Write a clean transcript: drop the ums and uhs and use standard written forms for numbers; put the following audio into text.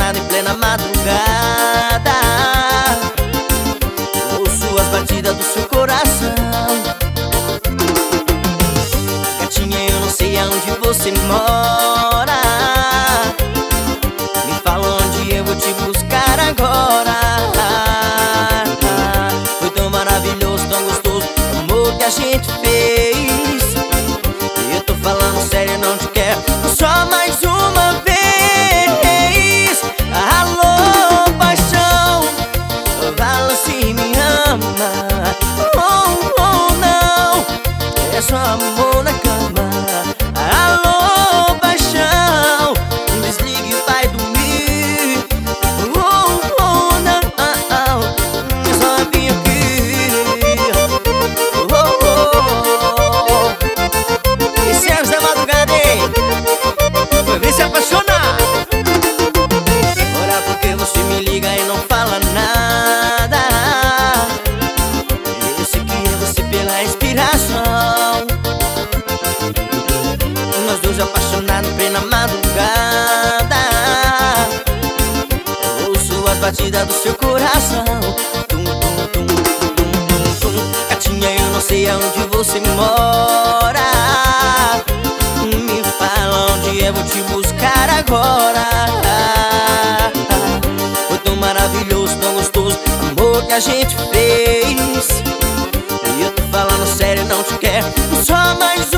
apaixonado em plena madrugada. Ouço as batidas do seu coração. Gatinha, eu não sei aonde você mora. Me fala onde eu vou te buscar agora. Foi tão maravilhoso, tão gostoso o amor que a gente fez. E eu tô falando sério, não te quero só mais uma vez. Alô, paixão, fala se me ama. Oh, oh, não, é só amor na cama. Alô, paixão, desligue e vai dormir. Oh, oh, não, é só vir aqui. Oh, oh, oh. E Sérgio da Madrugada, hein? Foi ver se apaixonar. Agora porque você me liga e não fala nada. Eu sei que é você pela inspiração. Nós dois apaixonados em plena madrugada. Ouço as batidas do seu coração. Tum, tum, tum, tum, tum, tum. Gatinha, eu não sei aonde você mora. Me fala onde eu vou te buscar agora. Foi tão maravilhoso, tão gostoso o amor que a gente fez. E eu tô falando sério, não te quero só mais